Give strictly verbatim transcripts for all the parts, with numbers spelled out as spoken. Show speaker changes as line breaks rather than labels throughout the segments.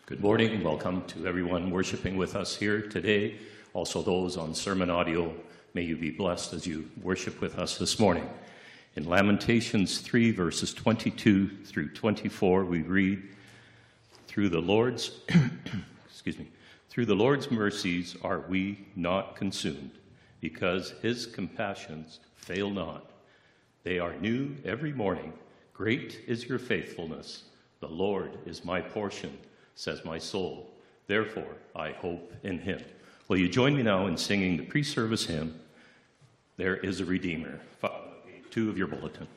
Good morning and welcome to everyone worshiping with us here today. Also those on sermon audio, may you be blessed as you worship with us this morning. In Lamentations three, verses twenty-two through twenty-four, we read, Through the Lord's, excuse me, through the Lord's mercies are we not consumed, because his compassions fail not. They are new every morning. Great is your faithfulness. The Lord is my portion, says my soul. Therefore, I hope in him. Will you join me now in singing the pre-service hymn, There is a Redeemer, page two of your bulletin.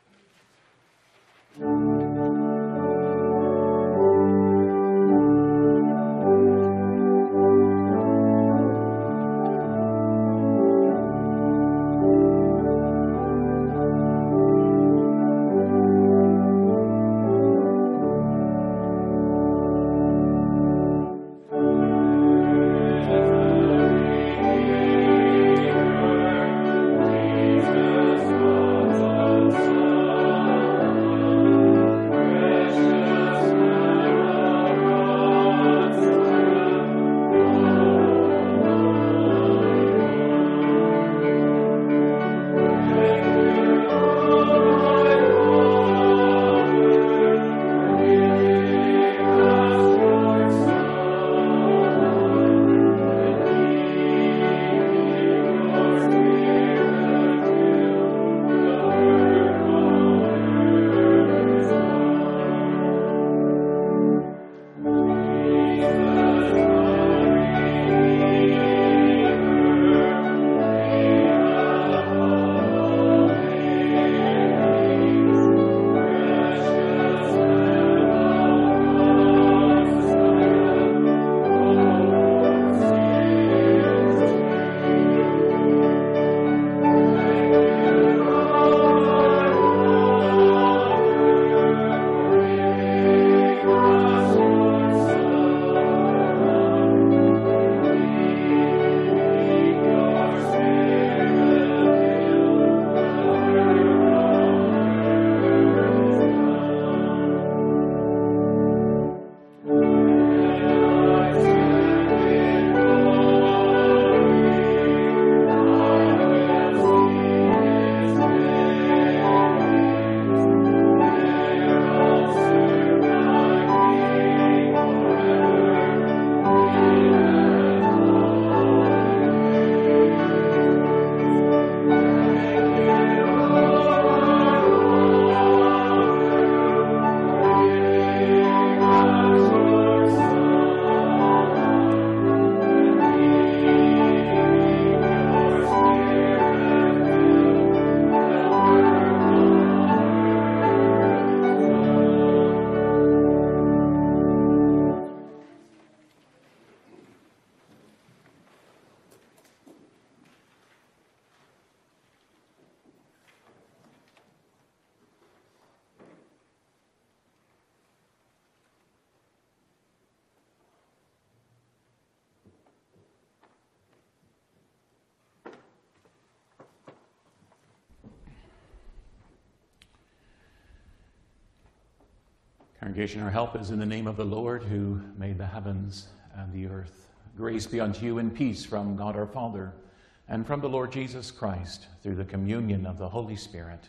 Congregation, our help is in the name of the Lord who made the heavens and the earth. Grace be unto you and peace from God our Father and from the Lord Jesus Christ through the communion of the Holy Spirit.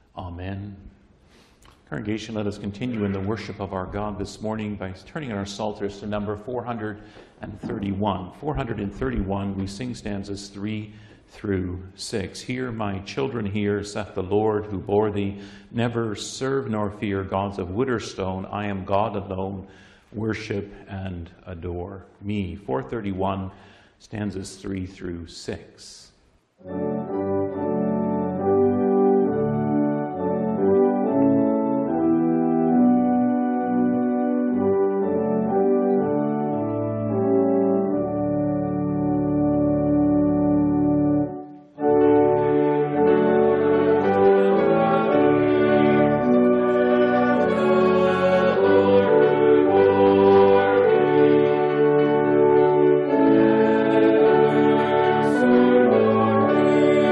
Amen. Congregation, let us continue in the worship of our God this morning by turning our psalters to number four hundred thirty-one. four hundred thirty-one, we sing stanzas three through six. Hear, my children, hear, saith the Lord who bore thee. Never serve nor fear gods of wood or stone. I am God alone. Worship and adore me. four thirty-one, stanzas three through six.
Lord.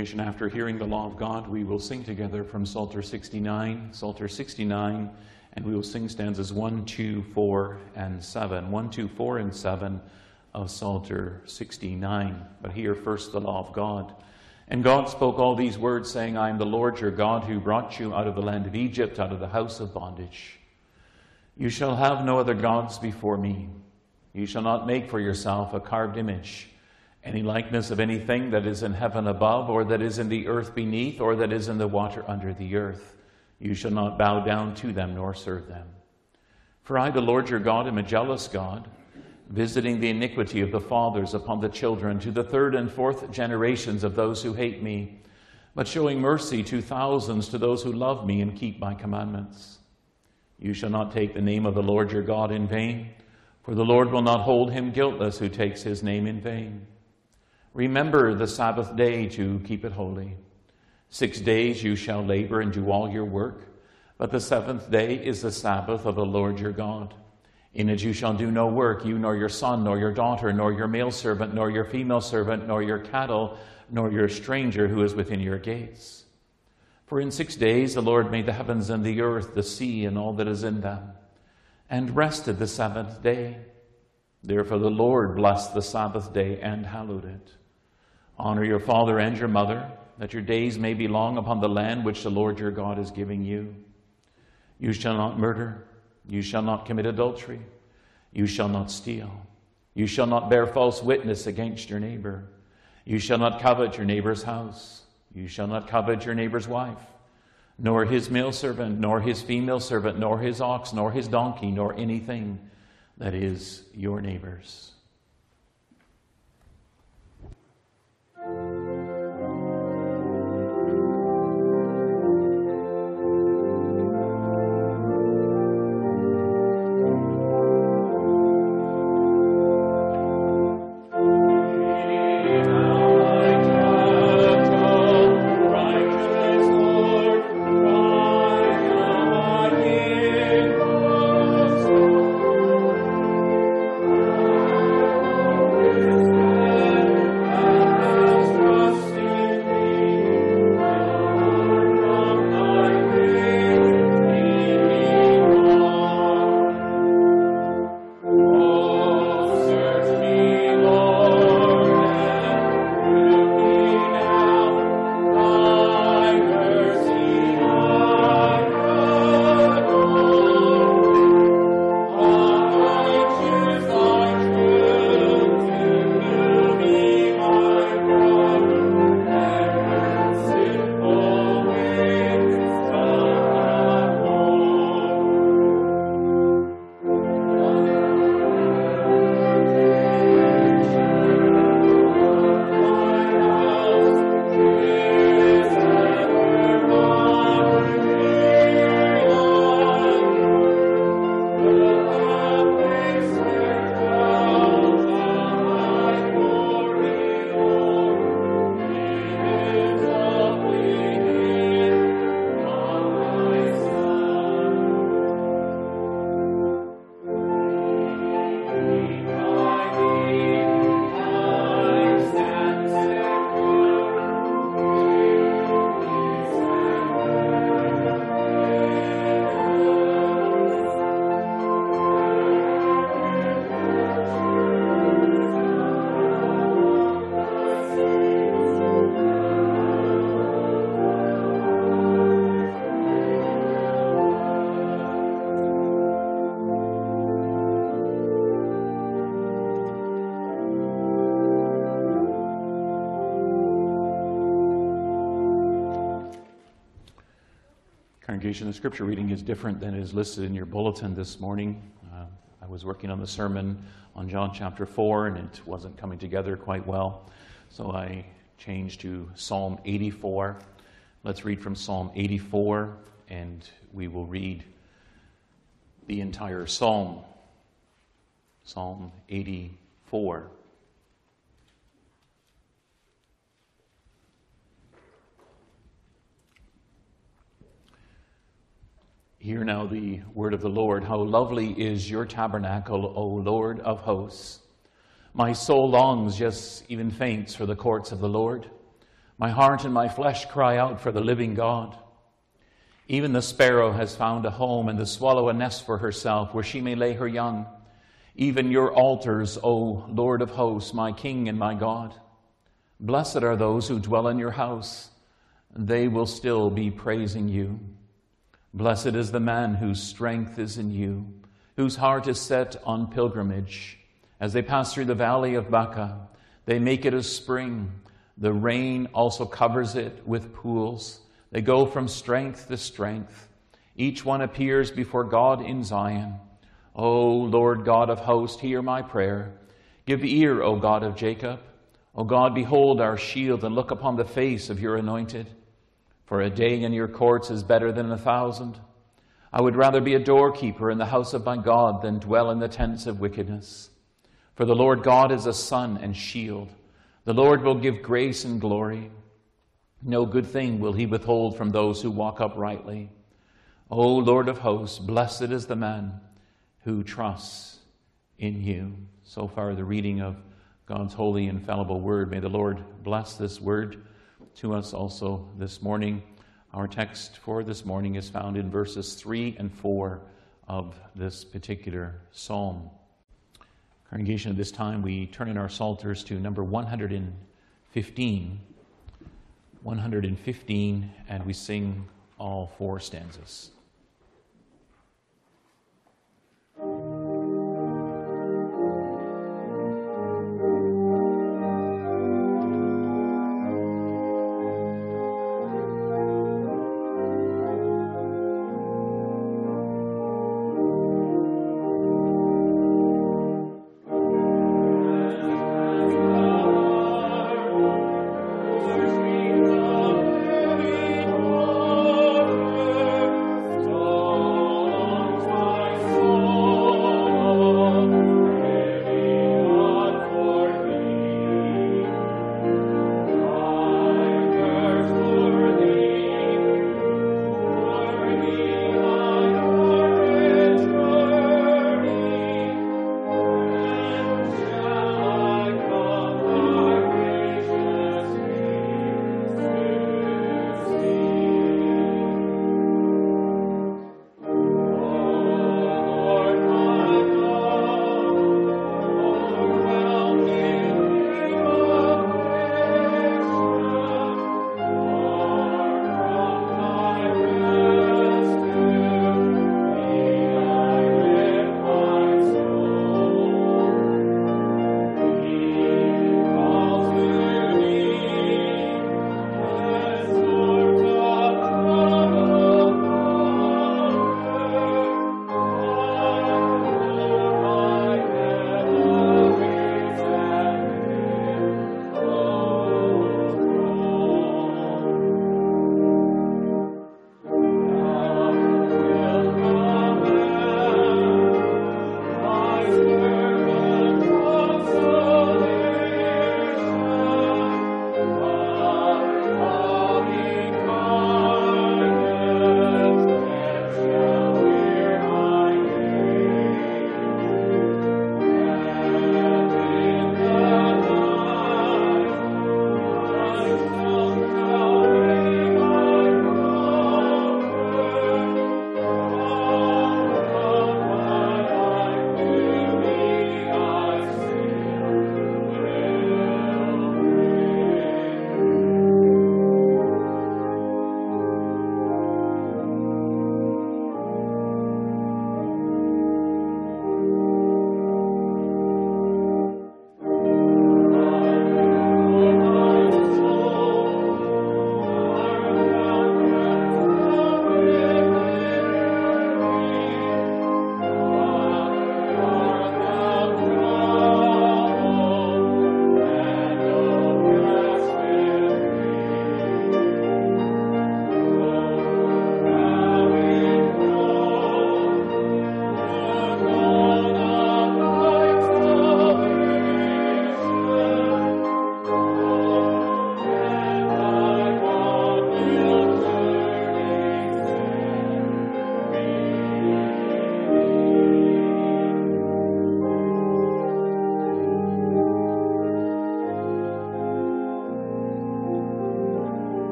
Congregation, after hearing the law of God, we will sing together from Psalter sixty-nine, Psalter sixty-nine, and we will sing stanzas one, two, four, and seven. one, two, four, and seven of Psalter sixty-nine. But hear first the law of God. And God spoke all these words, saying, I am the Lord your God, who brought you out of the land of Egypt, out of the house of bondage. You shall have no other gods before me. You shall not make for yourself a carved image, any likeness of anything that is in heaven above, or that is in the earth beneath, or that is in the water under the earth. You shall not bow down to them, nor serve them. For I, the Lord your God, am a jealous God, visiting the iniquity of the fathers upon the children, to the third and fourth generations of those who hate me, but showing mercy to thousands to those who love me and keep my commandments. You shall not take the name of the Lord your God in vain, for the Lord will not hold him guiltless who takes his name in vain. Remember the Sabbath day to keep it holy. Six days you shall labor and do all your work, but the seventh day is the Sabbath of the Lord your God. In it you shall do no work, you nor your son, nor your daughter, nor your male servant, nor your female servant, nor your cattle, nor your stranger who is within your gates. For in six days the Lord made the heavens and the earth, the sea, and all that is in them, and rested the seventh day. Therefore the Lord blessed the Sabbath day and hallowed it. Honor your father and your mother, that your days may be long upon the land which the Lord your God is giving you. You shall not murder. You shall not commit adultery. You shall not steal. You shall not bear false witness against your neighbor. You shall not covet your neighbor's house. You shall not covet your neighbor's wife, nor his male servant, nor his female servant, nor his ox, nor his donkey, nor anything that is your neighbor's. Congregation, the scripture reading is different than is listed in your bulletin this morning. Uh, I was working on the sermon on John chapter four, and it wasn't coming together quite well, so I changed to Psalm eighty-four. Let's read from Psalm eighty-four, and we will read the entire psalm. Psalm eighty-four. Hear now the word of the Lord. How lovely is your tabernacle, O Lord of hosts. My soul longs, yes, even faints, for the courts of the Lord. My heart and my flesh cry out for the living God. Even the sparrow has found a home, and the swallow a nest for herself, where she may lay her young. Even your altars, O Lord of hosts, my King and my God. Blessed are those who dwell in your house. They will still be praising you. Blessed is the man whose strength is in you, whose heart is set on pilgrimage. As they pass through the valley of Baca, they make it a spring. The rain also covers it with pools. They go from strength to strength. Each one appears before God in Zion. O Lord God of hosts, hear my prayer. Give ear, O God of Jacob. O God, behold our shield, and look upon the face of your anointed. For a day in your courts is better than a thousand. I would rather be a doorkeeper in the house of my God than dwell in the tents of wickedness. For the Lord God is a sun and shield. The Lord will give grace and glory. No good thing will he withhold from those who walk uprightly. O Lord of hosts, blessed is the man who trusts in you. So far, the reading of God's holy, infallible word. May the Lord bless this word to us also this morning. Our text for this morning is found in verses three and four of this particular psalm. Congregation, at this time, we turn in our psalters to number one hundred fifteen. one hundred fifteen, and we sing all four stanzas.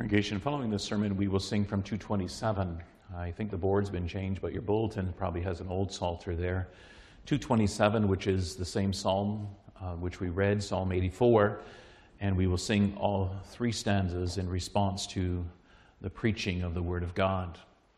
Congregation, following this sermon, we will sing from two twenty-seven. I think the board's been changed, but your bulletin probably has an old psalter there. two twenty-seven, which is the same psalm uh, which we read, Psalm eighty-four, and we will sing all three stanzas in response to the preaching of the Word of God.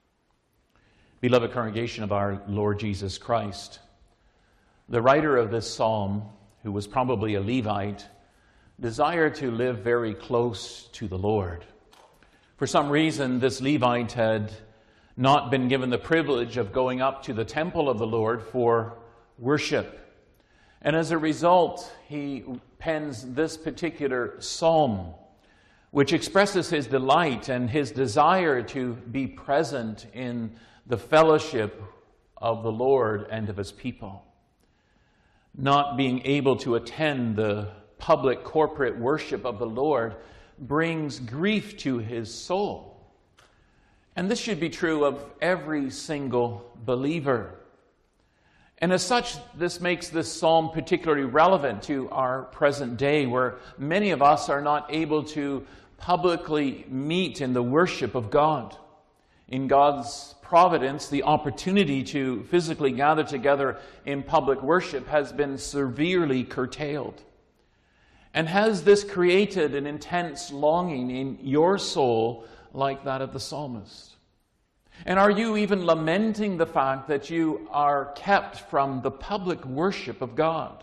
Beloved congregation of our Lord Jesus Christ, the writer of this psalm, who was probably a Levite, desired to live very close to the Lord. For some reason, this Levite had not been given the privilege of going up to the temple of the Lord for worship. And as a result, he pens this particular psalm, which expresses his delight and his desire to be present in the fellowship of the Lord and of his people. Not being able to attend the public corporate worship of the Lord brings grief to his soul. And this should be true of every single believer. And as such, this makes this psalm particularly relevant to our present day, where many of us are not able to publicly meet in the worship of God. In God's providence, the opportunity to physically gather together in public worship has been severely curtailed. And has this created an intense longing in your soul like that of the psalmist? And are you even lamenting the fact that you are kept from the public worship of God?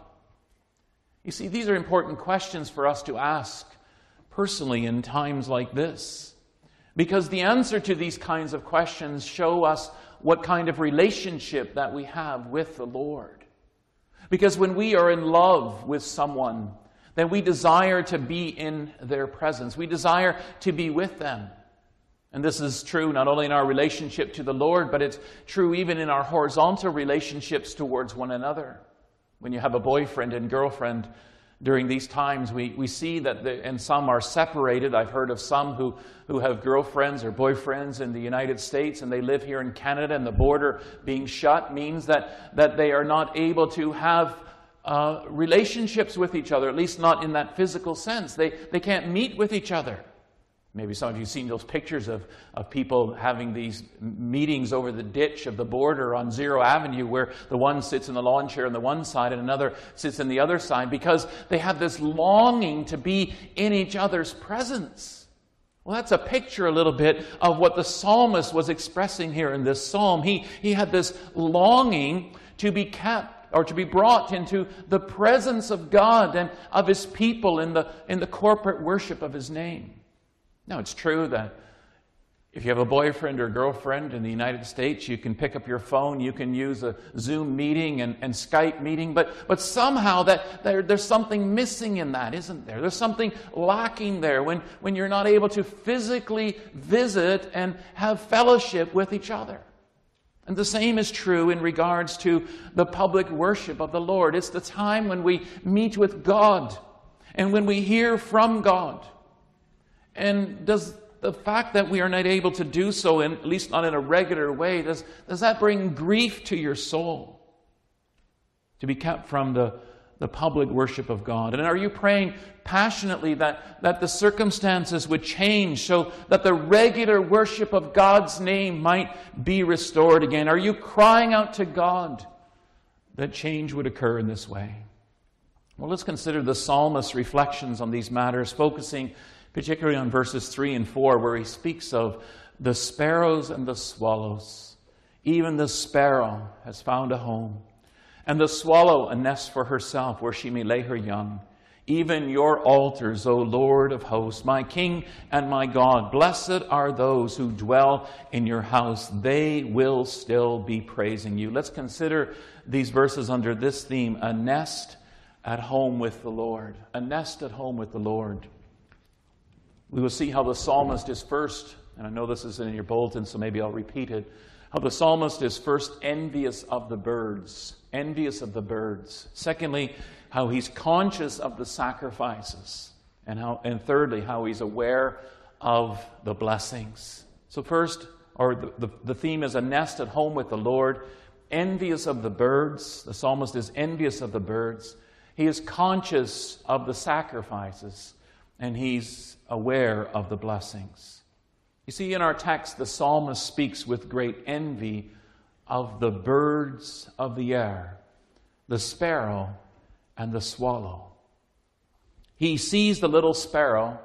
You see, these are important questions for us to ask personally in times like this, because the answer to these kinds of questions show us what kind of relationship that we have with the Lord. Because when we are in love with someone, then we desire to be in their presence. We desire to be with them. And this is true not only in our relationship to the Lord, but it's true even in our horizontal relationships towards one another. When you have a boyfriend and girlfriend during these times, we, we see that, the, and some are separated. I've heard of some who, who have girlfriends or boyfriends in the United States, and they live here in Canada, and the border being shut means that, that they are not able to have Uh, relationships with each other, at least not in that physical sense. They, they can't meet with each other. Maybe some of you have seen those pictures of, of people having these meetings over the ditch of the border on Zero Avenue, where the one sits in the lawn chair on the one side and another sits in the other side, because they have this longing to be in each other's presence. Well, that's a picture a little bit of what the psalmist was expressing here in this psalm. He, he had this longing to be kept, or to be brought into the presence of God and of His people in the, in the corporate worship of His name. Now, it's true that if you have a boyfriend or girlfriend in the United States, you can pick up your phone, you can use a Zoom meeting and, and Skype meeting, but, but somehow that there, there's something missing in that, isn't there? There's something lacking there when, when you're not able to physically visit and have fellowship with each other. And the same is true in regards to the public worship of the Lord. It's the time when we meet with God and when we hear from God. And does the fact that we are not able to do so, in, at least not in a regular way, does, does that bring grief to your soul? To be kept from the, the public worship of God? And are you praying passionately that, that the circumstances would change so that the regular worship of God's name might be restored again? Are you crying out to God that change would occur in this way? Well, let's consider the psalmist's reflections on these matters, focusing particularly on verses three and four, where he speaks of the sparrows and the swallows. Even the sparrow has found a home, and the swallow a nest for herself where she may lay her young. Even your altars, O Lord of hosts, my King and my God, blessed are those who dwell in your house. They will still be praising you. Let's consider these verses under this theme: a nest at home with the Lord. A nest at home with the Lord. We will see how the psalmist is first, and I know this is in your bulletin, so maybe I'll repeat it, how the psalmist is first envious of the birds, envious of the birds. Secondly, how he's conscious of the sacrifices. And how, and thirdly, how he's aware of the blessings. So first, or the, the, the theme is a nest at home with the Lord, envious of the birds. The psalmist is envious of the birds. He is conscious of the sacrifices. and he's aware of the blessings. You see, in our text, the psalmist speaks with great envy of the birds of the air, the sparrow and the swallow. He sees the little sparrow,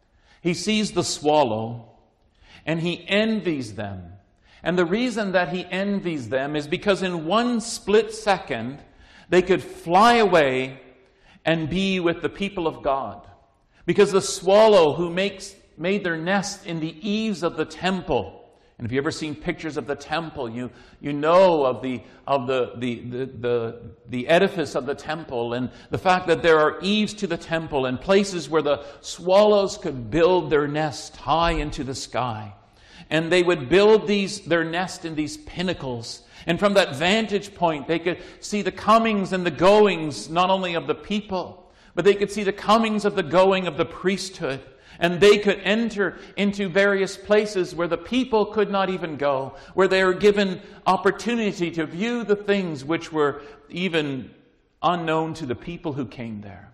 he sees the swallow, and he envies them. And the reason that he envies them is because in one split second, they could fly away and be with the people of God. Because the swallow who makes made their nest in the eaves of the temple. And if you've ever seen pictures of the temple, you, you know of, the, of the, the, the, the, the edifice of the temple and the fact that there are eaves to the temple and places where the swallows could build their nest high into the sky. And they would build these their nest in these pinnacles. And from that vantage point, they could see the comings and the goings, not only of the people, but they could see the comings of the going of the priesthood. And they could enter into various places where the people could not even go, where they were given opportunity to view the things which were even unknown to the people who came there.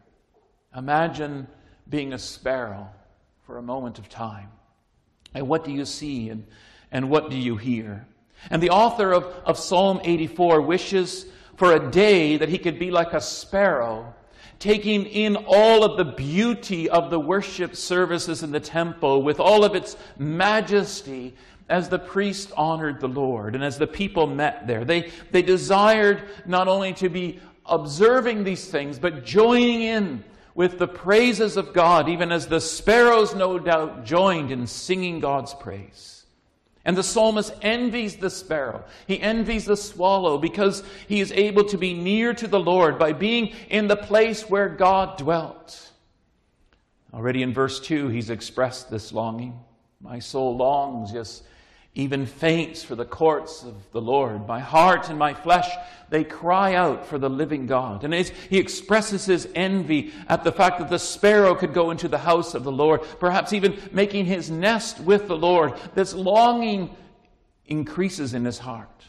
Imagine being a sparrow for a moment of time. And what do you see and, and what do you hear? And the author of, of Psalm eighty-four wishes for a day that he could be like a sparrow, taking in all of the beauty of the worship services in the temple with all of its majesty as the priest honored the Lord and as the people met there. They, they desired not only to be observing these things, but joining in with the praises of God, even as the sparrows no doubt joined in singing God's praise. And the psalmist envies the sparrow. He envies the swallow because he is able to be near to the Lord by being in the place where God dwelt. Already in verse two, he's expressed this longing. My soul longs, yes, even faints for the courts of the Lord. My heart and my flesh, they cry out for the living God. And as he expresses his envy at the fact that the sparrow could go into the house of the Lord, perhaps even making his nest with the Lord, this longing increases in his heart.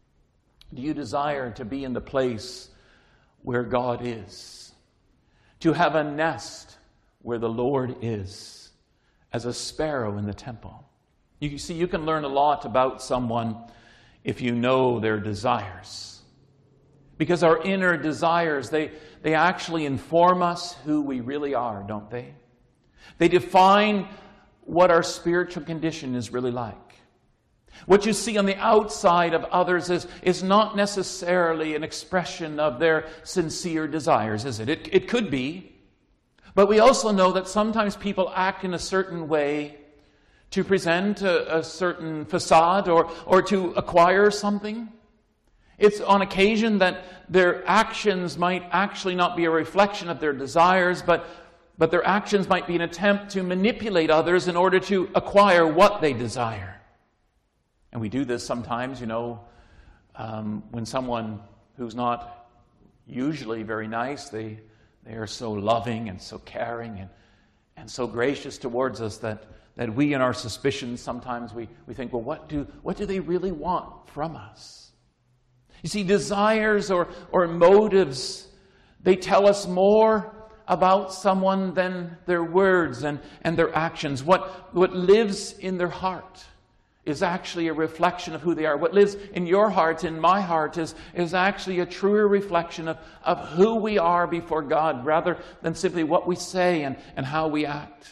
Do you desire to be in the place where God is? To have a nest where the Lord is, as a sparrow in the temple? You see, you can learn a lot about someone if you know their desires. Because our inner desires, they, they actually inform us who we really are, don't they? They define what our spiritual condition is really like. What you see on the outside of others is, is not necessarily an expression of their sincere desires, is it? It, it could be. But we also know that sometimes people act in a certain way to present a, a certain facade or, or to acquire something. It's on occasion that their actions might actually not be a reflection of their desires, but, but their actions might be an attempt to manipulate others in order to acquire what they desire. And we do this sometimes, you know, um, when someone who's not usually very nice, they, they are so loving and so caring and, and so gracious towards us that That we in our suspicions, sometimes we, we think, well, what do, what do they really want from us? You see, desires or, or motives, they tell us more about someone than their words and, and their actions. What, what lives in their heart is actually a reflection of who they are. What lives in your heart, in my heart, is, is actually a truer reflection of, of who we are before God, rather than simply what we say and, and how we act.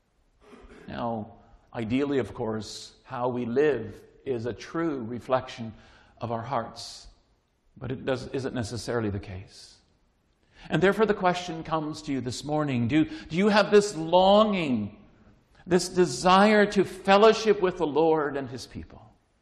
Now, ideally, of course, how we live is a true reflection of our hearts. But it does, isn't necessarily the case. And therefore the question comes to you this morning. Do, do you have this longing, this desire to fellowship with the Lord and His people?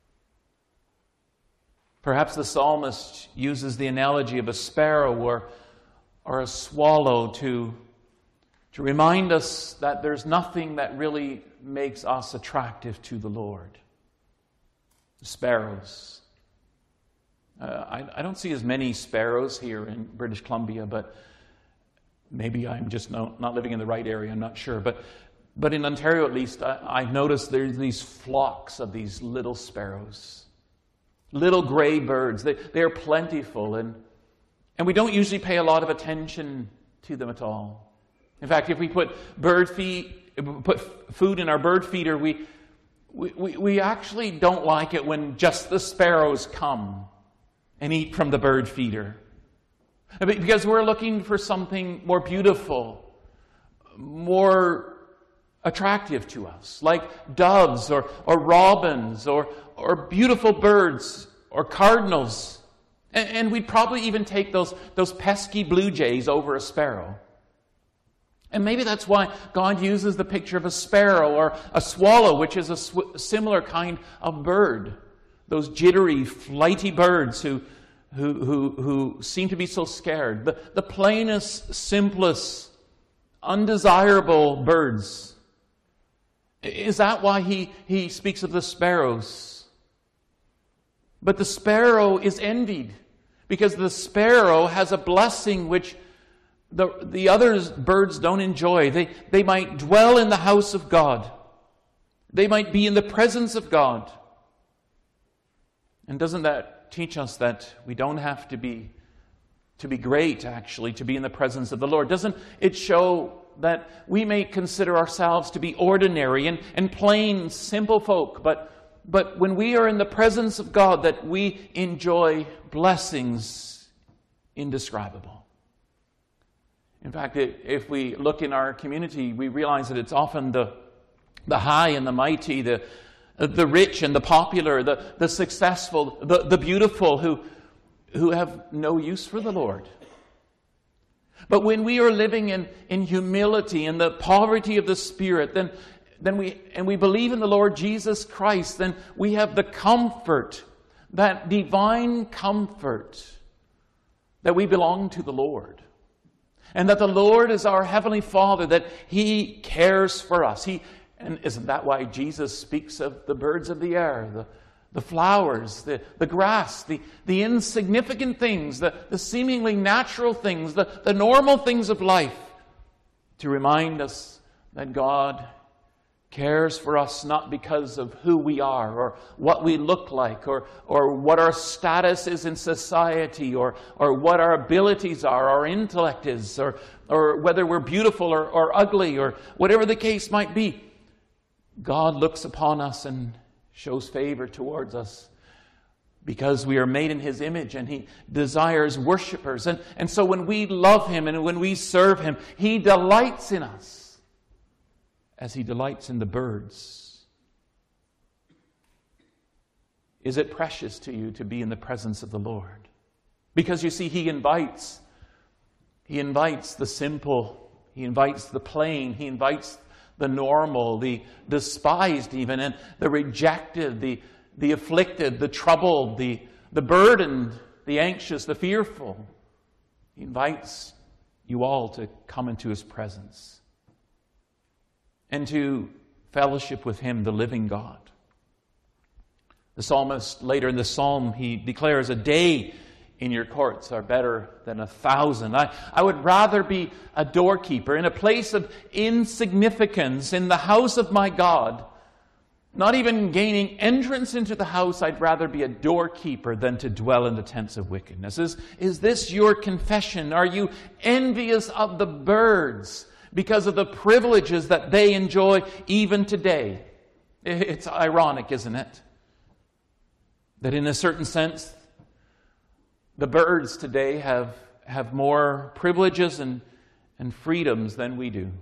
Perhaps the psalmist uses the analogy of a sparrow or, or a swallow to To remind us that there's nothing that really makes us attractive to the Lord. The sparrows. Uh, I, I don't see as many sparrows here in British Columbia, but maybe I'm just no, not living in the right area, I'm not sure. But, but in Ontario at least, I, I've noticed there's these flocks of these little sparrows. Little gray birds. They, they are plentiful, and, and we don't usually pay a lot of attention to them at all. In fact, if we put bird feed, put food in our bird feeder, we, we, we actually don't like it when just the sparrows come and eat from the bird feeder. Because we're looking for something more beautiful, more attractive to us, like doves or, or robins or, or beautiful birds or cardinals. And, and we'd probably even take those, those pesky blue jays over a sparrow. And maybe that's why God uses the picture of a sparrow or a swallow, which is a sw- similar kind of bird. Those jittery, flighty birds who, who, who, who seem to be so scared. The, the plainest, simplest, undesirable birds. Is that why he, he speaks of the sparrows? But the sparrow is envied because the sparrow has a blessing which The, the other birds don't enjoy. They, they might dwell in the house of God. They might be in the presence of God. And doesn't that teach us that we don't have to be, to be great, actually, to be in the presence of the Lord? Doesn't it show that we may consider ourselves to be ordinary and, and plain, simple folk, but, but when we are in the presence of God, that we enjoy blessings indescribable? In fact, if we look in our community, we realize that it's often the, the high and the mighty, the, the rich and the popular, the, the successful, the, the beautiful who, who have no use for the Lord. But when we are living in, in humility and the poverty of the Spirit, then, then we, and we believe in the Lord Jesus Christ, then we have the comfort, that divine comfort, that we belong to the Lord. And that the Lord is our Heavenly Father, that He cares for us. He, and isn't that why Jesus speaks of the birds of the air, the, the flowers, the, the grass, the, the insignificant things, the, the seemingly natural things, the, the normal things of life, to remind us that God cares for us not because of who we are or what we look like or, or what our status is in society or, or what our abilities are, our intellect is, or, or whether we're beautiful or, or ugly or whatever the case might be. God looks upon us and shows favor towards us because we are made in His image and He desires worshipers. And, and so when we love Him and when we serve Him, He delights in us, as He delights in the birds. Is it precious to you to be in the presence of the Lord? Because you see, He invites. He invites the simple. He invites the plain. He invites the normal, the despised even, and the rejected, the, the afflicted, the troubled, the, the burdened, the anxious, the fearful. He invites you all to come into His presence and to fellowship with Him, the living God. The psalmist, later in the psalm, he declares, "A day in your courts are better than a thousand." I, I would rather be a doorkeeper in a place of insignificance in the house of my God. Not even gaining entrance into the house, I'd rather be a doorkeeper than to dwell in the tents of wickedness. Is, is this your confession? Are you envious of the birds because of the privileges that they enjoy even today? It's ironic, isn't it? That in a certain sense, the birds today have, have more privileges and, and freedoms than we do.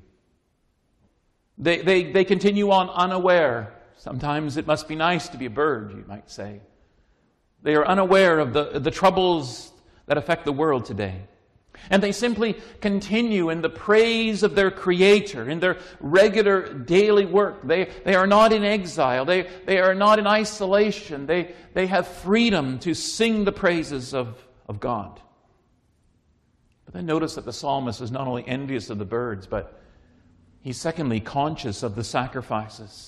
They, they, they continue on unaware. Sometimes it must be nice to be a bird, you might say. They are unaware of the, the troubles that affect the world today. And they simply continue in the praise of their Creator, in their regular daily work. They, they are not in exile. They, they are not in isolation. They, they have freedom to sing the praises of, of God. But then notice that the psalmist is not only envious of the birds, but he's secondly conscious of the sacrifices.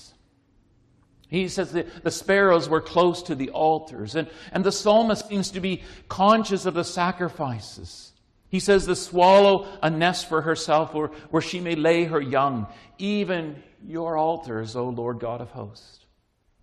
He says that the sparrows were close to the altars, and, and the psalmist seems to be conscious of the sacrifices. He says, "The swallow a nest for herself where, where she may lay her young, even your altars, O Lord God of hosts."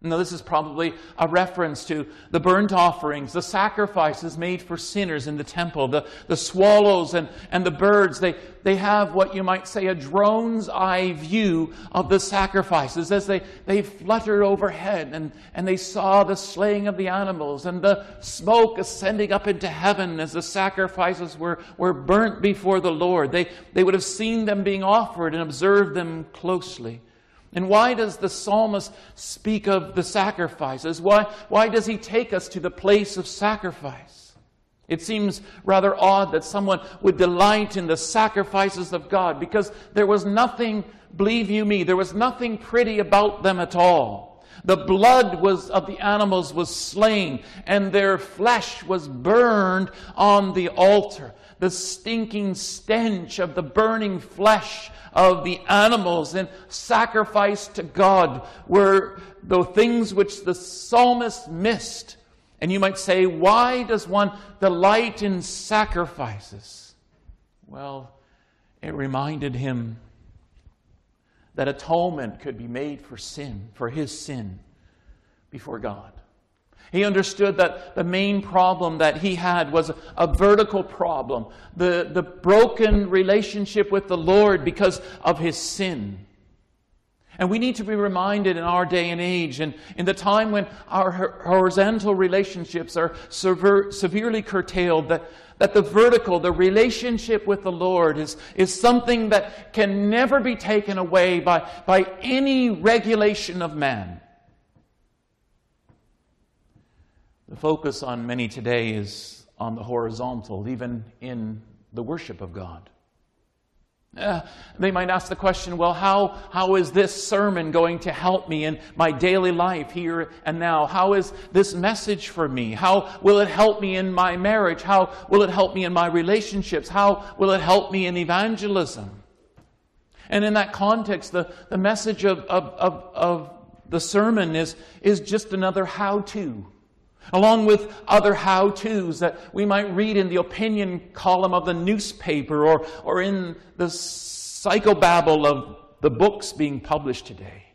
Now, this is probably a reference to the burnt offerings, the sacrifices made for sinners in the temple. The, the swallows and, and the birds, they, they have what you might say a drone's eye view of the sacrifices as they, they fluttered overhead and, and they saw the slaying of the animals and the smoke ascending up into heaven as the sacrifices were, were burnt before the Lord. They, they would have seen them being offered and observed them closely. And why does the psalmist speak of the sacrifices? Why, why does he take us to the place of sacrifice? It seems rather odd that someone would delight in the sacrifices of God, because there was nothing, believe you me, there was nothing pretty about them at all. The blood was of the animals was slain, and their flesh was burned on the altar. The stinking stench of the burning flesh of the animals and sacrifice to God were the things which the psalmist missed. And you might say, why does one delight in sacrifices? Well, it reminded him that atonement could be made for sin, for his sin, before God. He understood that the main problem that he had was a vertical problem, the, the broken relationship with the Lord because of his sin. And we need to be reminded in our day and age, and in the time when our horizontal relationships are sever, severely curtailed, that, that the vertical, the relationship with the Lord is, is something that can never be taken away by, by any regulation of man. The focus on many today is on the horizontal, even in the worship of God. Uh, they might ask the question, well, how, how is this sermon going to help me in my daily life here and now? How is this message for me? How will it help me in my marriage? How will it help me in my relationships? How will it help me in evangelism? And in that context, the, the message of, of, of, of the sermon is, is just another how-to. Along with other how-tos that we might read in the opinion column of the newspaper or, or in the psychobabble of the books being published today.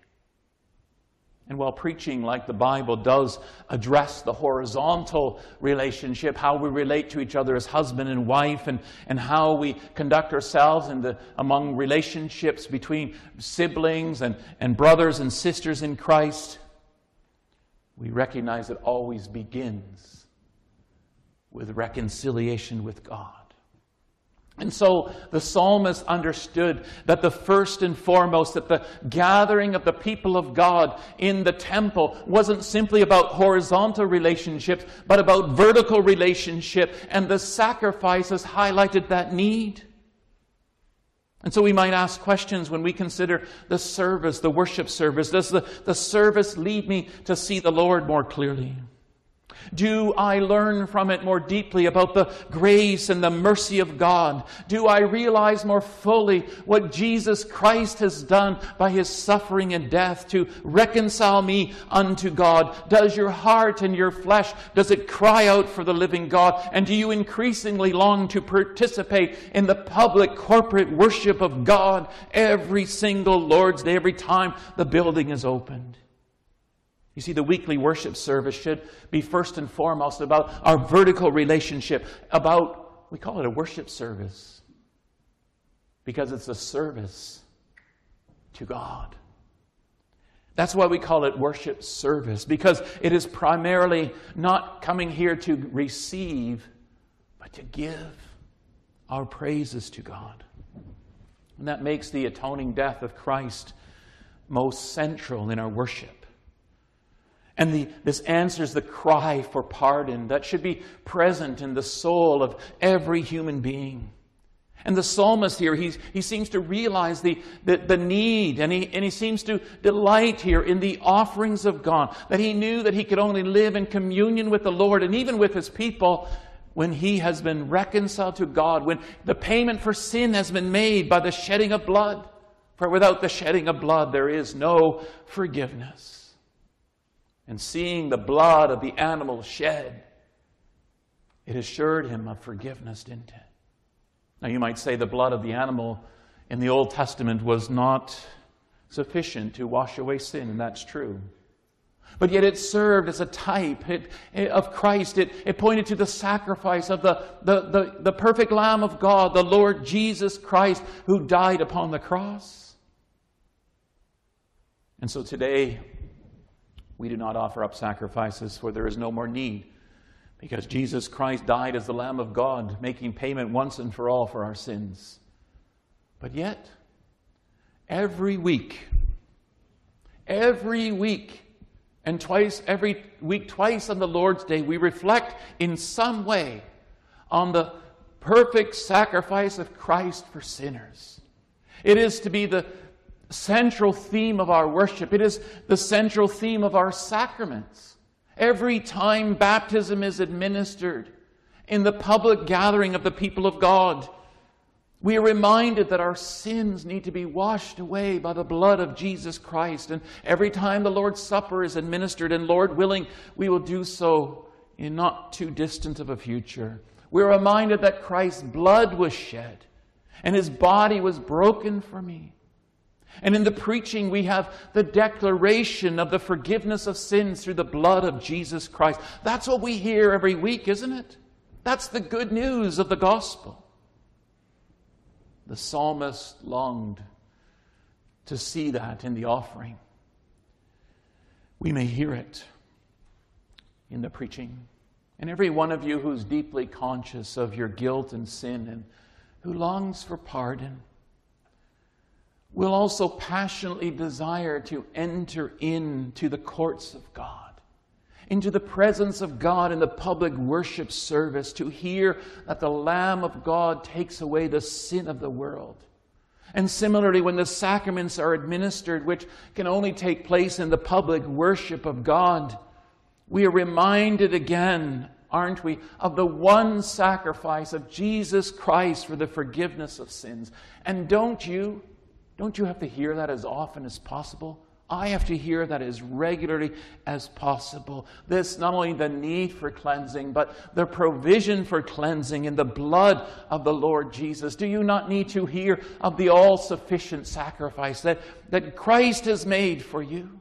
And while preaching, like the Bible, does address the horizontal relationship, how we relate to each other as husband and wife, and, and how we conduct ourselves in the, among relationships between siblings and, and brothers and sisters in Christ, we recognize it always begins with reconciliation with God. And so the psalmist understood that the first and foremost, that the gathering of the people of God in the temple wasn't simply about horizontal relationships, but about vertical relationship, and the sacrifices highlighted that need. And so we might ask questions when we consider the service, the worship service. Does the, the service lead me to see the Lord more clearly? Do I learn from it more deeply about the grace and the mercy of God? Do I realize more fully what Jesus Christ has done by His suffering and death to reconcile me unto God? Does your heart and your flesh, does it cry out for the living God? And do you increasingly long to participate in the public corporate worship of God every single Lord's Day, every time the building is opened? You see, the weekly worship service should be first and foremost about our vertical relationship, about, we call it a worship service, because it's a service to God. That's why we call it worship service, because it is primarily not coming here to receive, but to give our praises to God. And that makes the atoning death of Christ most central in our worship. And the, this answers the cry for pardon that should be present in the soul of every human being. And the psalmist here, he's, he seems to realize the, the, the need, and he, and he seems to delight here in the offerings of God, that he knew that he could only live in communion with the Lord and even with His people when he has been reconciled to God, when the payment for sin has been made by the shedding of blood. For without the shedding of blood, there is no forgiveness. And seeing the blood of the animal shed, it assured him of forgiveness, didn't it? Now you might say the blood of the animal in the Old Testament was not sufficient to wash away sin, and that's true. But yet it served as a type it, it, of Christ. It, it pointed to the sacrifice of the, the, the, the perfect Lamb of God, the Lord Jesus Christ, who died upon the cross. And so today, we do not offer up sacrifices, for there is no more need, because Jesus Christ died as the Lamb of God, making payment once and for all for our sins. But yet, every week, every week, and twice, every week, twice on the Lord's Day, we reflect in some way on the perfect sacrifice of Christ for sinners. It is to be the central theme of our worship. It is the central theme of our sacraments. Every time baptism is administered in the public gathering of the people of God, we are reminded that our sins need to be washed away by the blood of Jesus Christ. And every time the Lord's Supper is administered, and Lord willing, we will do so in not too distant of a future, we're reminded that Christ's blood was shed and His body was broken for me. And in the preaching, we have the declaration of the forgiveness of sins through the blood of Jesus Christ. That's what we hear every week, isn't it? That's the good news of the gospel. The psalmist longed to see that in the offering. We may hear it in the preaching. And every one of you who's deeply conscious of your guilt and sin and who longs for pardon will also passionately desire to enter into the courts of God, into the presence of God in the public worship service, to hear that the Lamb of God takes away the sin of the world. And similarly, when the sacraments are administered, which can only take place in the public worship of God, we are reminded again, aren't we, of the one sacrifice of Jesus Christ for the forgiveness of sins. And don't you, don't you have to hear that as often as possible? I have to hear that as regularly as possible. This, not only the need for cleansing, but the provision for cleansing in the blood of the Lord Jesus. Do you not need to hear of the all-sufficient sacrifice that, that Christ has made for you?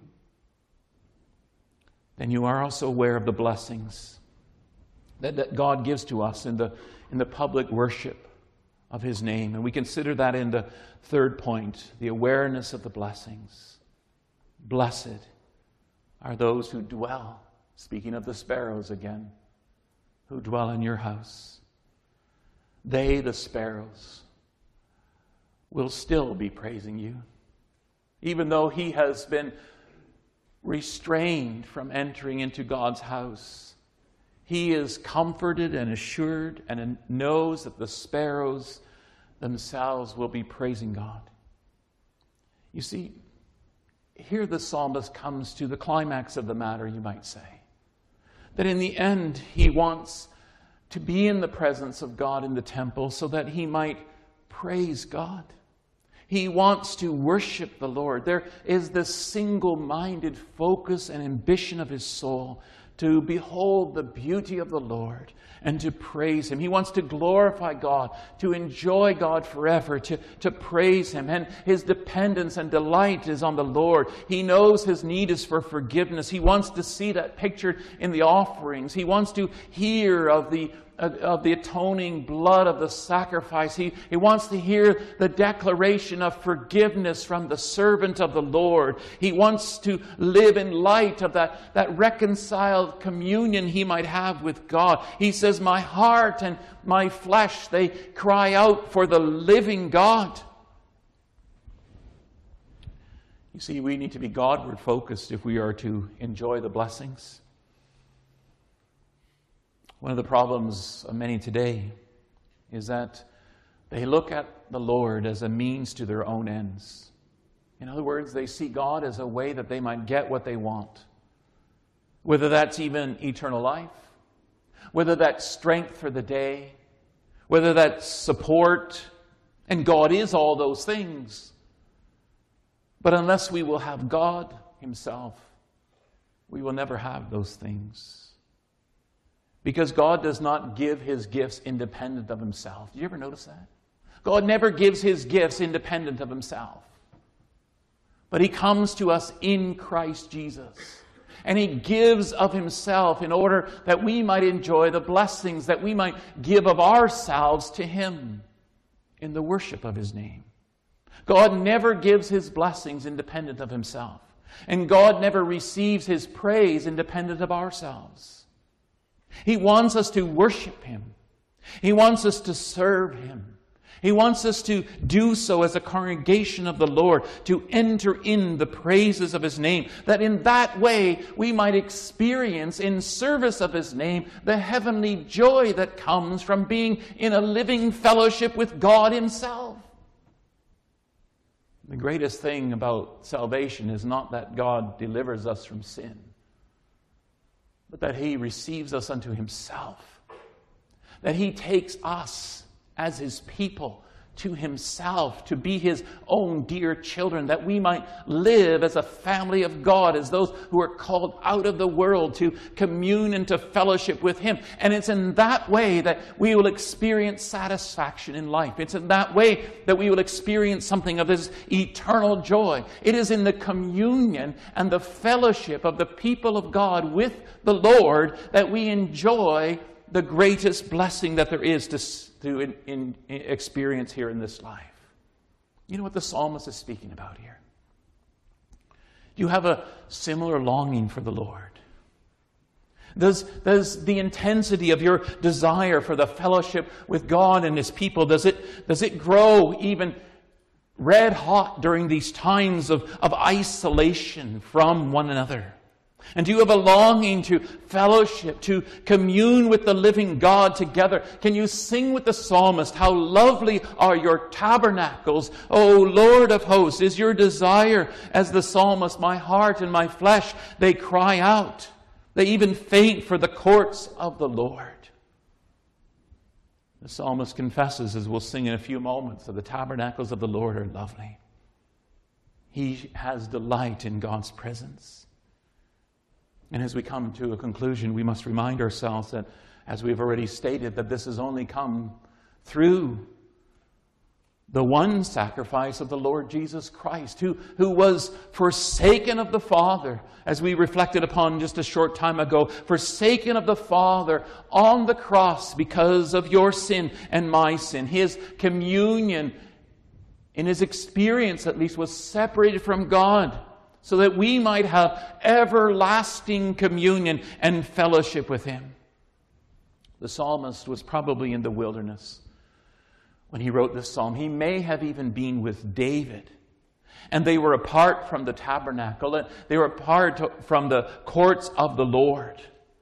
Then you are also aware of the blessings that, that God gives to us in the, in the public worship of His name. And we consider that in the third point, the awareness of the blessings. Blessed are those who dwell, speaking of the sparrows again, who dwell in your house. They, the sparrows, will still be praising you, even though he has been restrained from entering into God's house. He is comforted and assured and knows that the sparrows themselves will be praising God. You see, here the psalmist comes to the climax of the matter, you might say. That in the end, he wants to be in the presence of God in the temple so that he might praise God. He wants to worship the Lord. There is this single-minded focus and ambition of his soul to behold the beauty of the Lord and to praise Him. He wants to glorify God, to enjoy God forever, to, to praise Him. And his dependence and delight is on the Lord. He knows his need is for forgiveness. He wants to see that pictured in the offerings. He wants to hear of the of the atoning blood of the sacrifice. He, he wants to hear the declaration of forgiveness from the servant of the Lord. He wants to live in light of that, that reconciled communion he might have with God. He says, my heart and my flesh, they cry out for the living God. You see, we need to be Godward focused if we are to enjoy the blessings. One of the problems of many today is that they look at the Lord as a means to their own ends. In other words, they see God as a way that they might get what they want. Whether that's even eternal life, whether that's strength for the day, whether that's support, and God is all those things. But unless we will have God Himself, we will never have those things. Because God does not give His gifts independent of Himself. Did you ever notice that? God never gives His gifts independent of Himself. But He comes to us in Christ Jesus. And he gives of himself in order that we might enjoy the blessings, that we might give of ourselves to him in the worship of his name. God never gives his blessings independent of himself. And God never receives his praise independent of ourselves. He wants us to worship him. He wants us to serve him. He wants us to do so as a congregation of the Lord, to enter in the praises of his name, that in that way we might experience in service of his name the heavenly joy that comes from being in a living fellowship with God himself. The greatest thing about salvation is not that God delivers us from sin, but that he receives us unto himself, that he takes us as his people to himself, to be his own dear children, that we might live as a family of God, as those who are called out of the world to commune and to fellowship with him. And it's in that way that we will experience satisfaction in life. It's in that way that we will experience something of this eternal joy. It is in the communion and the fellowship of the people of God with the Lord that we enjoy the greatest blessing that there is to, to in, in, in experience here in this life. You know what the psalmist is speaking about here? You have a similar longing for the Lord. Does, does the intensity of your desire for the fellowship with God and his people, does it, does it grow even red hot during these times of, of isolation from one another? And do you have a longing to fellowship, to commune with the living God together? Can you sing with the psalmist, how lovely are your tabernacles, O Lord of hosts? Is your desire, as the psalmist, my heart and my flesh, they cry out. They even faint for the courts of the Lord. The psalmist confesses, as we'll sing in a few moments, that the tabernacles of the Lord are lovely. He has delight in God's presence. And as we come to a conclusion, we must remind ourselves that, as we've already stated, that this has only come through the one sacrifice of the Lord Jesus Christ, who, who was forsaken of the Father, as we reflected upon just a short time ago, forsaken of the Father on the cross because of your sin and my sin. His communion, in his experience at least, was separated from God, so that we might have everlasting communion and fellowship with him. The psalmist was probably in the wilderness when he wrote this psalm. He may have even been with David. And they were apart from the tabernacle. They were apart from the courts of the Lord.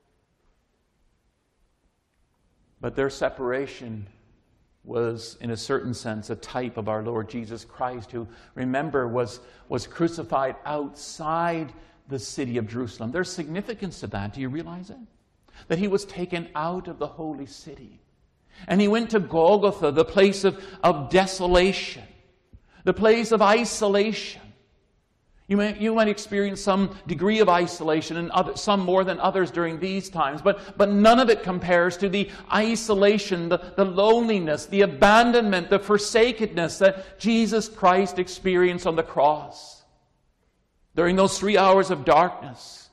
But their separation was, in a certain sense, a type of our Lord Jesus Christ, who, remember, was, was crucified outside the city of Jerusalem. There's significance to that. Do you realize it? That he was taken out of the holy city. And he went to Golgotha, the place of, of desolation, the place of isolation. You might, you might experience some degree of isolation, and other, some more than others during these times, but, but none of it compares to the isolation, the, the loneliness, the abandonment, the forsakenness that Jesus Christ experienced on the cross during those three hours of darkness.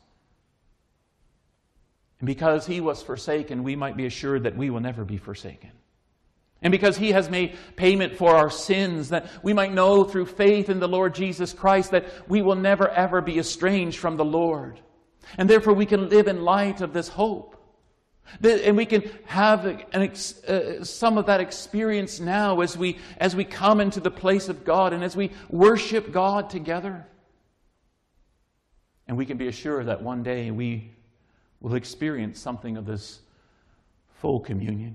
And because he was forsaken, we might be assured that we will never be forsaken. And because he has made payment for our sins, that we might know through faith in the Lord Jesus Christ that we will never ever be estranged from the Lord. And therefore we can live in light of this hope. And we can have an ex, uh, some of that experience now as we, as we come into the place of God and as we worship God together. And we can be assured that one day we will experience something of this full communion.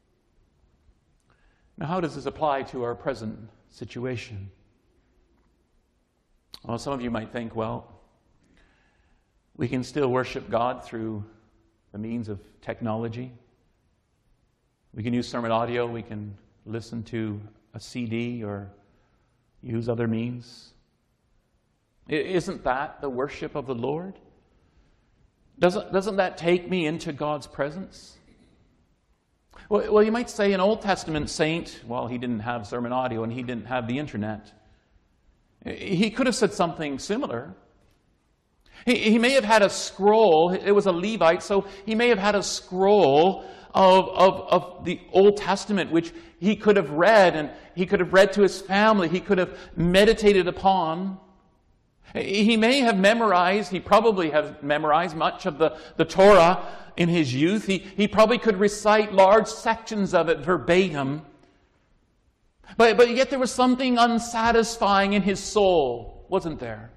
Now, how does this apply to our present situation? Well, some of you might think, well, we can still worship God through the means of technology. We can use sermon audio, we can listen to a C D or use other means. Isn't that the worship of the Lord? Doesn't, doesn't that take me into God's presence? Well, well, you might say an Old Testament saint, well, he didn't have sermon audio and he didn't have the internet. He could have said something similar. He, he may have had a scroll. It was a Levite, so he may have had a scroll of, of, of the Old Testament, which he could have read, and he could have read to his family. He could have meditated upon. He may have memorized, he probably has memorized much of the, the Torah in his youth. He, he probably could recite large sections of it verbatim. But, but yet there was something unsatisfying in his soul, wasn't there?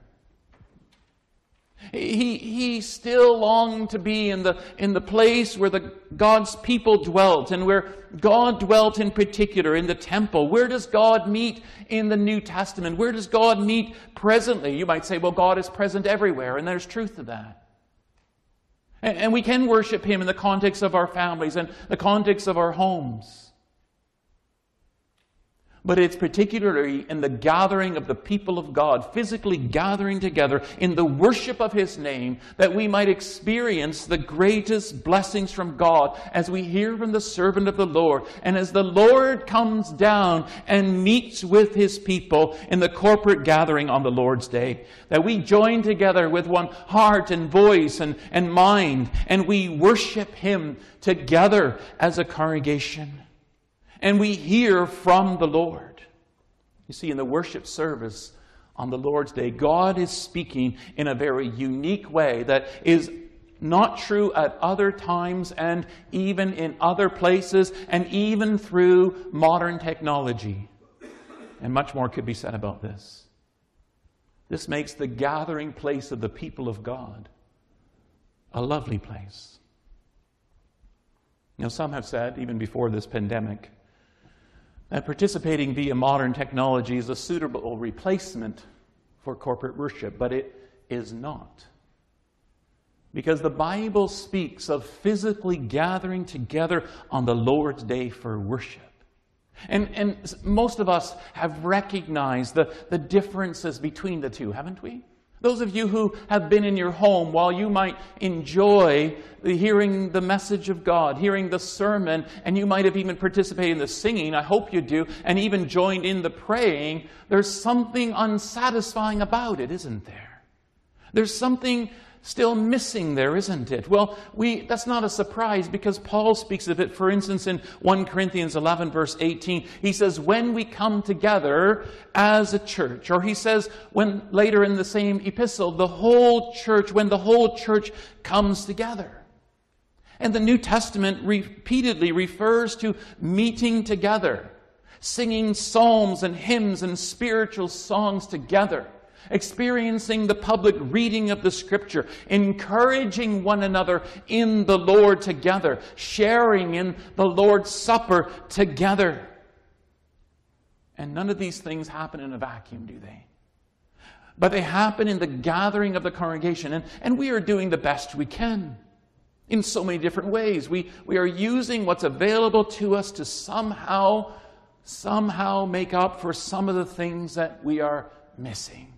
He, he still longed to be in the, in the place where the, God's people dwelt, and where God dwelt in particular, in the temple. Where does God meet in the New Testament? Where does God meet presently? You might say, well, God is present everywhere, and there's truth to that. And, and we can worship Him in the context of our families and the context of our homes. But it's particularly in the gathering of the people of God, physically gathering together in the worship of His name, that we might experience the greatest blessings from God as we hear from the servant of the Lord, and as the Lord comes down and meets with His people in the corporate gathering on the Lord's Day. That we join together with one heart and voice and, and mind, and we worship Him together as a congregation. And we hear from the Lord. You see, in the worship service on the Lord's Day, God is speaking in a very unique way that is not true at other times, and even in other places, and even through modern technology. And much more could be said about this. This makes the gathering place of the people of God a lovely place. Now, some have said, even before this pandemic, that participating via modern technology is a suitable replacement for corporate worship, but it is not. Because the Bible speaks of physically gathering together on the Lord's Day for worship. And, and most of us have recognized the, the differences between the two, haven't we? Those of you who have been in your home, while you might enjoy the hearing the message of God, hearing the sermon, and you might have even participated in the singing, I hope you do, and even joined in the praying, there's something unsatisfying about it, isn't there? There's something still missing there, isn't it? Well, we that's not a surprise, because Paul speaks of it. For instance, in First Corinthians eleven, verse eighteen, he says, when we come together as a church, or he says, when later in the same epistle, the whole church, when the whole church comes together. And the New Testament repeatedly refers to meeting together, singing psalms and hymns and spiritual songs together, experiencing the public reading of the Scripture, encouraging one another in the Lord together, sharing in the Lord's Supper together. And none of these things happen in a vacuum, do they? But they happen in the gathering of the congregation, and, and we are doing the best we can in so many different ways. We, we are using what's available to us to somehow, somehow make up for some of the things that we are missing.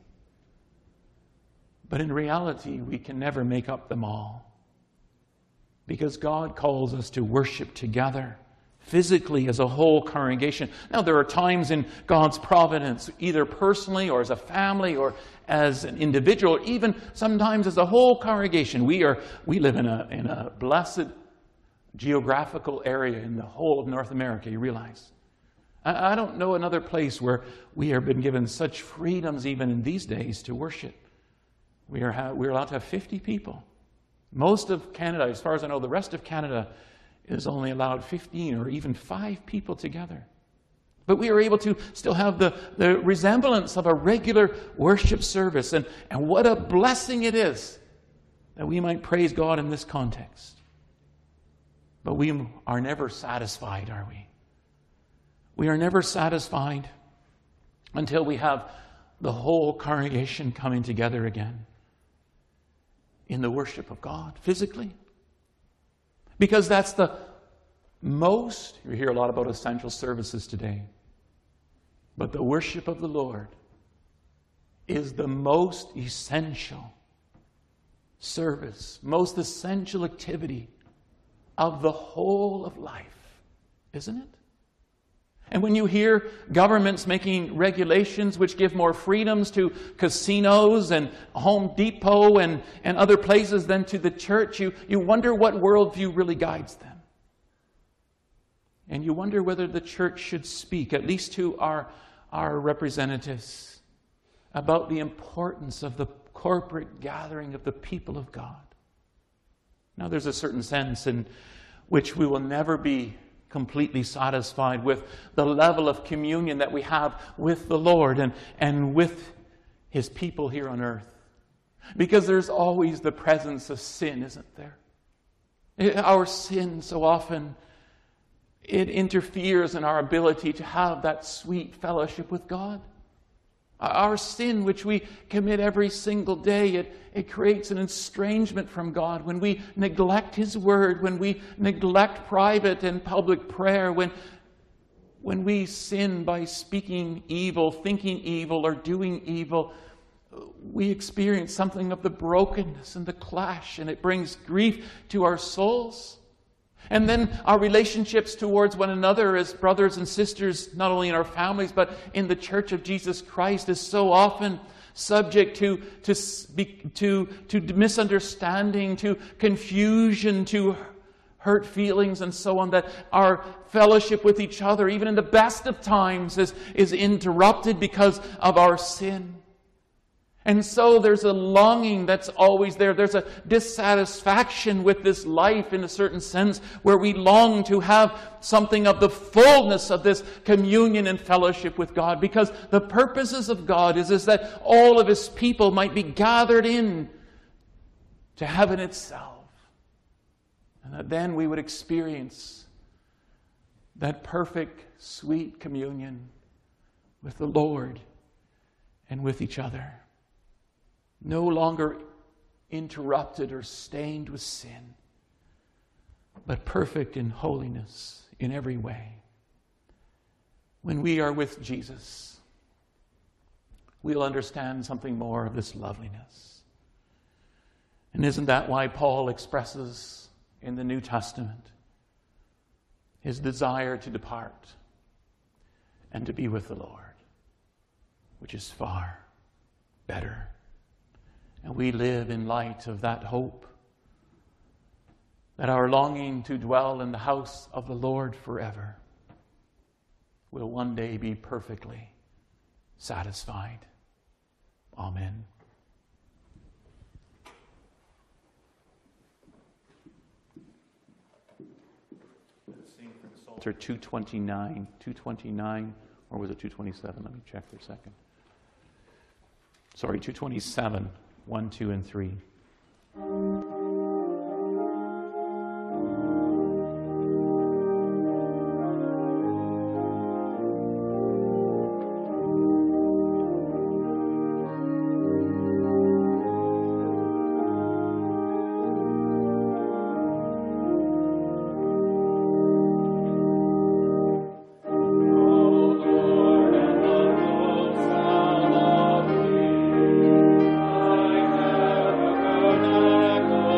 But in reality, we can never make up them all. Because God calls us to worship together, physically as a whole congregation. Now, there are times in God's providence, either personally or as a family or as an individual, or even sometimes as a whole congregation. We are we live in a, in a blessed geographical area in the whole of North America, you realize. I, I don't know another place where we have been given such freedoms even in these days to worship. We are, we're allowed to have fifty people. Most of Canada, as far as I know, the rest of Canada is only allowed fifteen or even five people together. But we are able to still have the, the resemblance of a regular worship service. And, and what a blessing it is that we might praise God in this context. But we are never satisfied, are we? We are never satisfied until we have the whole congregation coming together again in the worship of God, physically. Because that's the most, you hear a lot about essential services today, but the worship of the Lord is the most essential service, most essential activity of the whole of life, isn't it? And when you hear governments making regulations which give more freedoms to casinos and Home Depot and, and other places than to the church, you, you wonder what worldview really guides them. And you wonder whether the church should speak, at least to our, our representatives, about the importance of the corporate gathering of the people of God. Now, there's a certain sense in which we will never be completely satisfied with the level of communion that we have with the Lord and, and with His people here on earth. Because there's always the presence of sin, isn't there? Our sin so often, it interferes in our ability to have that sweet fellowship with God. Our sin, which we commit every single day, it, it creates an estrangement from God. When we neglect His Word, when we neglect private and public prayer, when, when we sin by speaking evil, thinking evil, or doing evil, we experience something of the brokenness and the clash, and it brings grief to our souls. And then our relationships towards one another as brothers and sisters, not only in our families, but in the Church of Jesus Christ, is so often subject to, to, to, to misunderstanding, to confusion, to hurt feelings, and so on, that our fellowship with each other, even in the best of times, is, is interrupted because of our sin. And so there's a longing that's always there. There's a dissatisfaction with this life in a certain sense, where we long to have something of the fullness of this communion and fellowship with God. Because the purposes of God is, is that all of His people might be gathered in to heaven itself. And that then we would experience that perfect, sweet communion with the Lord and with each other. No longer interrupted or stained with sin, but perfect in holiness in every way. When we are with Jesus, we'll understand something more of this loveliness. And isn't that why Paul expresses in the New Testament his desire to depart and to be with the Lord, which is far better? And we live in light of that hope, that our longing to dwell in the house of the Lord forever will one day be perfectly satisfied. Amen. Let's sing from Psalter two twenty-nine. two twenty-nine, or was it two twenty-seven? Let me check for a second. Sorry, two twenty-seven. One, two, and three.
Echo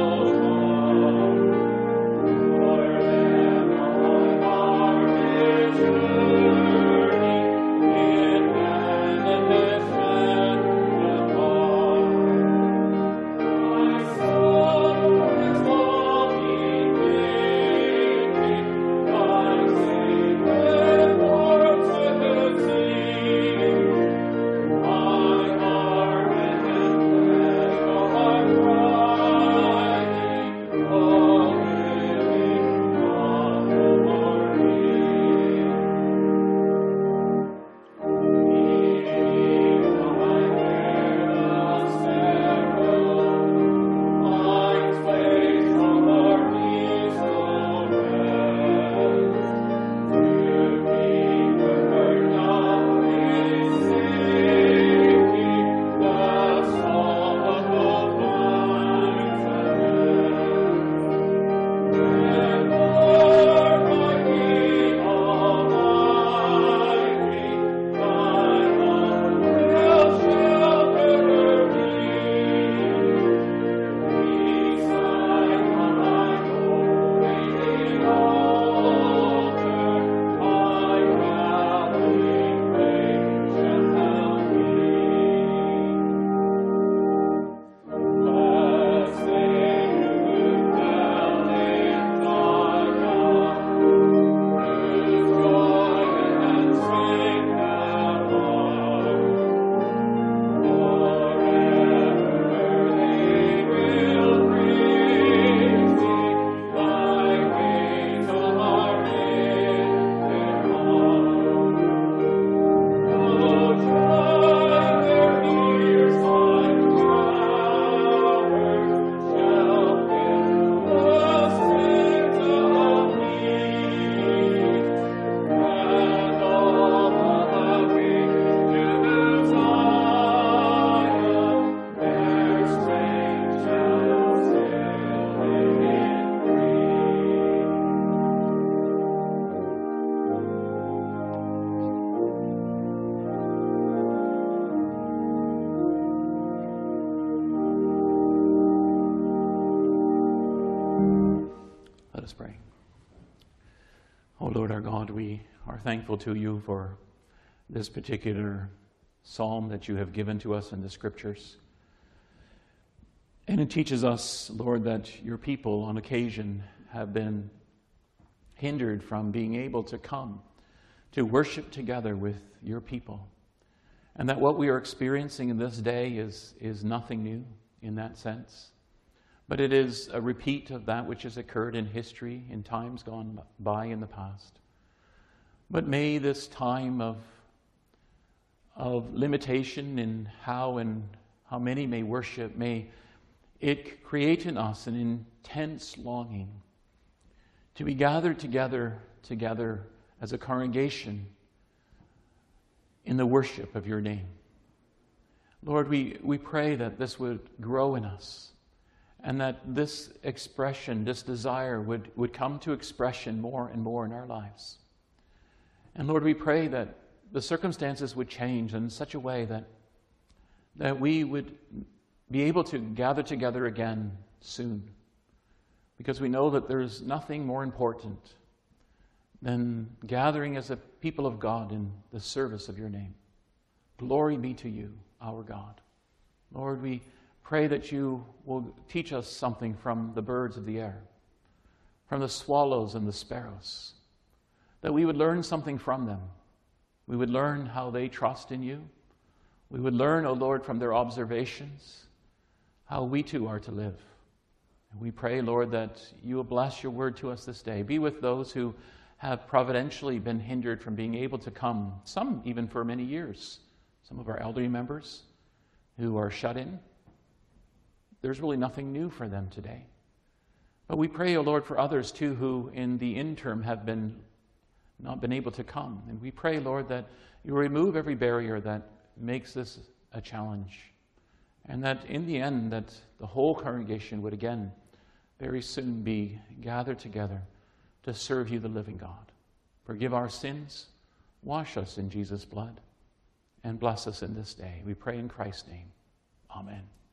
us pray. Oh Lord our God, we are thankful to you for this particular psalm that you have given to us in the Scriptures. And it teaches us, Lord, that your people on occasion have been hindered from being able to come to worship together with your people. And that what we are experiencing in this day is, is nothing new in that sense. But it is a repeat of that which has occurred in history in times gone by in the past. But may this time of, of limitation in how and how many may worship, may it create in us an intense longing to be gathered together, together as a congregation in the worship of your name. Lord, we, we pray that this would grow in us and that this expression, this desire would, would come to expression more and more in our lives. And Lord, we pray that the circumstances would change in such a way that, that we would be able to gather together again soon. Because we know that there's nothing more important than gathering as a people of God in the service of your name. Glory be to you, our God. Lord, we pray that you will teach us something from the birds of the air, from the swallows and the sparrows, that we would learn something from them. We would learn how they trust in you. We would learn, O Lord, from their observations, how we too are to live. And we pray, Lord, that you will bless your word to us this day. Be with those who have providentially been hindered from being able to come, some even for many years. Some of our elderly members who are shut in. There's really nothing new for them today. But we pray, O Lord, for others too who in the interim have been not been able to come. And we pray, Lord, that you remove every barrier that makes this a challenge. And that in the end, that the whole congregation would again very soon be gathered together to serve you, the living God. Forgive our sins, wash us in Jesus' blood, and bless us in this day. We pray in Christ's name. Amen.